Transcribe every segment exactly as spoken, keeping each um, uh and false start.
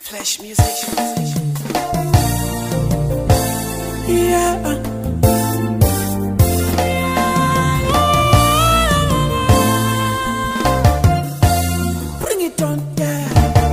Flash music. Yeah. Bring it on, yeah.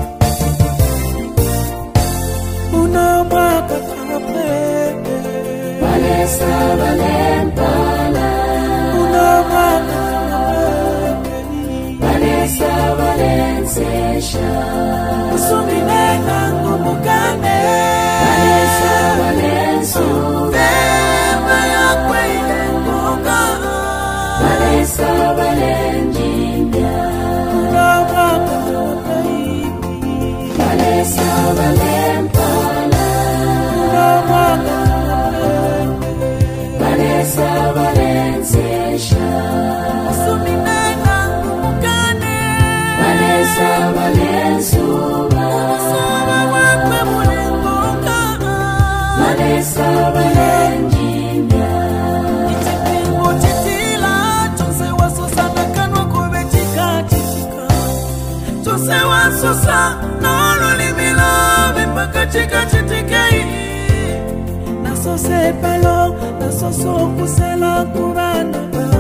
Una mwaka kape Vanessa Valempala. Una mwaka kape Vanessa Valencia. Suminena ngumukane Vanessa Valencia. Vema ya kwele ngoga Vanessa Valenjinga. Una mwaka kape Vanessa Valempala. Una mwaka kape Vanessa Valencia. Suminena ngumukane Vanessa Valencia. Soma wakwe mule ngoga Vanessa Valenjinga. Ichipingo chitila Chose wasosa nakanwa kube chika chichika Chose wasosa Nolo limila Vipaka chika chitikei Nasose palo Nasoso kusela kurana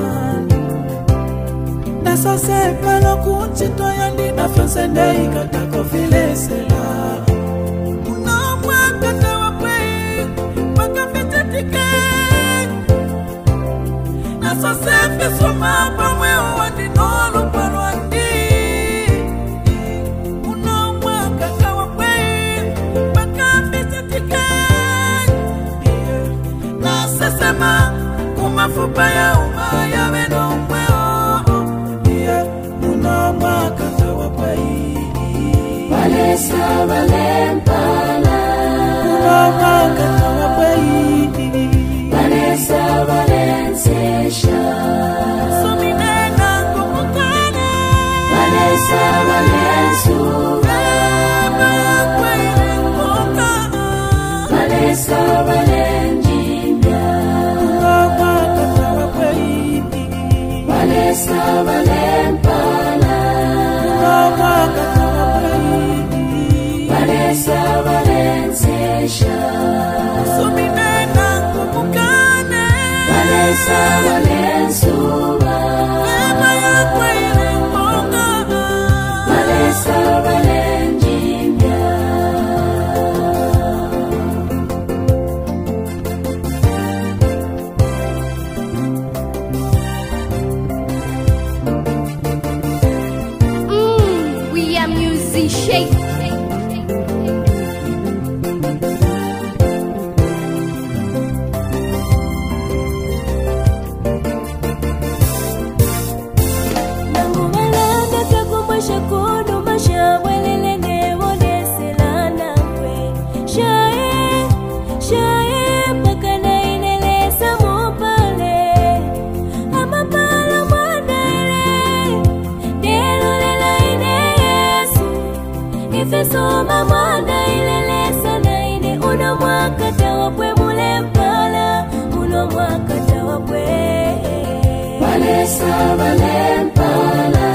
Nasose palo kunchito yandi Nafyonsende ikatako filesela Unamwaka tawapwe Paka fitetike Nasose fisuma Pamwe uwandi nolu parwandi Unamwaka tawapwe Paka fitetike Nasesema Kumafupa ya umaya Weno mweo Unamwaka tawapwe Vanessa Valempala. Unamwaka tawapwe Vanessa Valencia. Suminena ngumukane Vanessa Valencia. Vema ya kwele ngoga Vanessa Valenjinga. Unamwaka tawapwe Vanessa Valempala. Unamwaka tawapwe Vanessa Valencia. Suminena ngumukane Vanessa Valencia. Vema ya kwele ngoga Vanessa Valenjinga. Mm, we are musicians. Nangumalanga kakumbasha kudu masha welele nevo deselana kwe. Shae, shae mpaka na inelesa mupale. Amapala mwanda ile, delo lela ine Yesu. Ifesoma mwanda ilelesa na ine una mwaka tawapwe mule mpala. Una mwaka tawapwe Vanessa Valempala.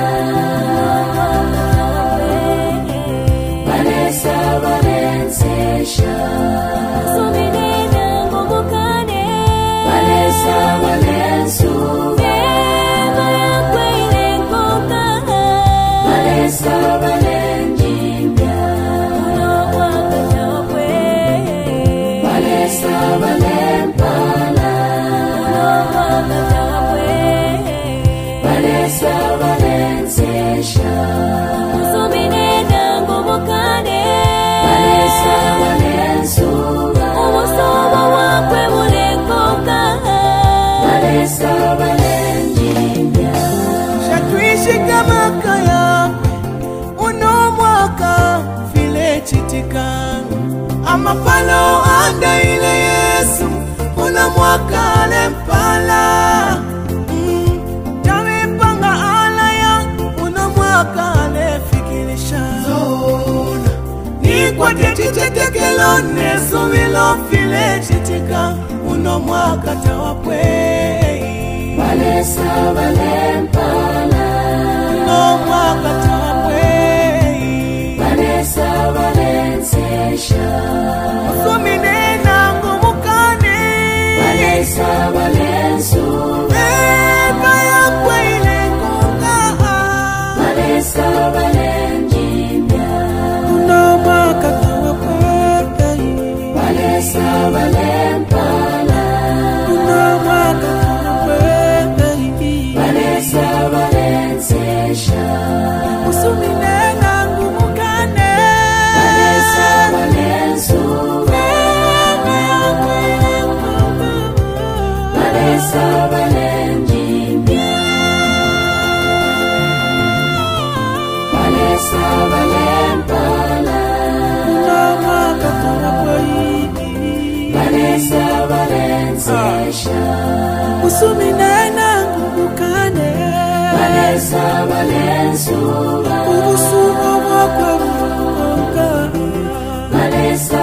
Vanessa Valencia. Suminena ngumukane Vanessa Valencia. Vema ya kwele ngoga Vanessa Valenjinga. Unamwaka tawapwe Vanessa Valempala. Unamwaka tawapwe Vanessa Valencia. Suminena ngumukane Vanessa Valencia. Umusoma wakwe mule ngoga Vanessa Valenjinga. Shatuishi kama kaya Unomwaka File chitika Amapalo anda ile Yesu Unamwaka lempala mm. Jamipanga alaya Unamwaka lefikirisha Zona Ni kwa tetichetekelone Sumilo file chitika Unamwaka tawapwe Vanessa Valempala. Unamwaka tawapwe Vanessa valensesha Usumine nangu mukane Valesa valensu Eba ya kwele konga Valesa valenjimya Unamaka kawa pakai Valesa valempala Unamaka kawa pakai Valesa valensesha Usumine nangu mukane Valesa valensu Eba ya kwele konga Valesa valenjimya Valesa valempala Unamaka kawa pakai Valesa valensesha Usumine nangu mukane Valesa valensu Ubusubo bwakwe bukonga Valesa